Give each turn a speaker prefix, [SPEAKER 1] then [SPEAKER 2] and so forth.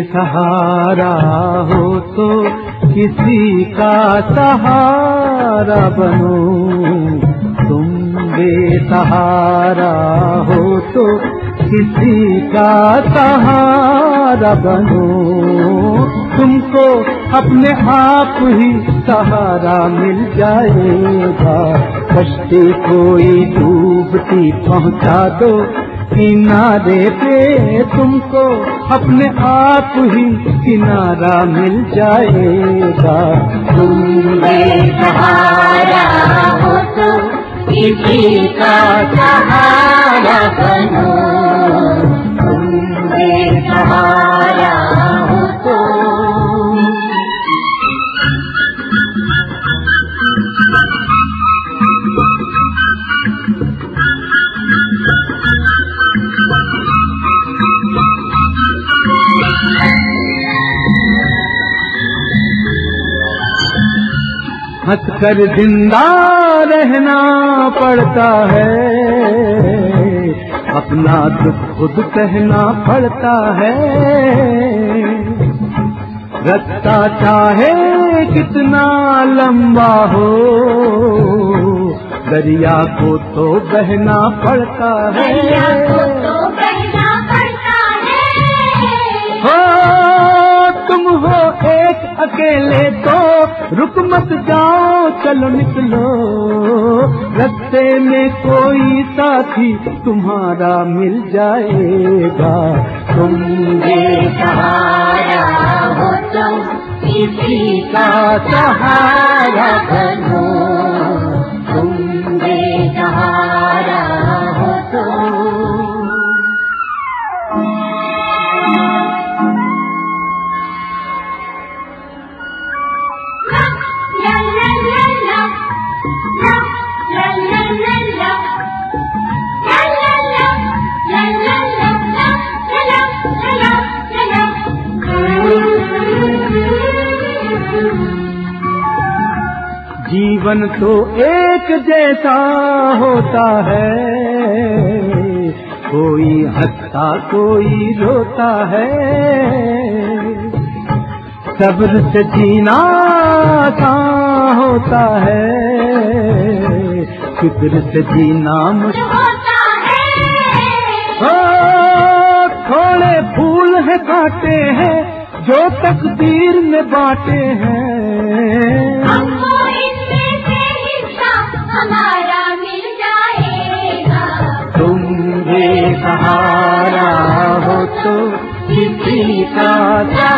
[SPEAKER 1] बेसहारा हो तो किसी का सहारा बनो, तुम बेसहारा हो तो किसी का सहारा बनो। तुमको अपने आप ही सहारा मिल जाएगा, कश्ती कोई डूबती पहुंचा दो किनारे पे, तुमको अपने आप ही किनारा मिल जाएगा।
[SPEAKER 2] तुम बेसहारा हो तो किसी का सहारा बनो, तुम बेसहारा हो तो।
[SPEAKER 1] हंसकर जिंदा रहना पड़ता है, अपना दुख खुद कहना पड़ता है। रास्ता चाहे कितना लंबा हो, दरिया को तो बहना पड़ता है।
[SPEAKER 2] दरिया को तो बहना पड़ता है।
[SPEAKER 1] हो तुम हो एक अकेले तो रुक मत जाओ, चलो निकलो, रास्ते में कोई साथी तुम्हारा मिल जाएगा।
[SPEAKER 2] तुम बेसहारा हो तो किसी का सहारा बनो, तुम बेसहारा हो तो।
[SPEAKER 1] जीवन तो एक जैसा होता है, कोई हंसता कोई रोता है। सब्र से जीना आसान होता है, फिक्र से जीना मुश्किल
[SPEAKER 2] होता है।
[SPEAKER 1] थोड़े फूल है काटे हैं जो तकदीर में बांटे हैं,
[SPEAKER 2] हमको इनमें से हिस्सा हमारा मिल जाएगा।
[SPEAKER 1] तुम बेसहारा हो तो किसी का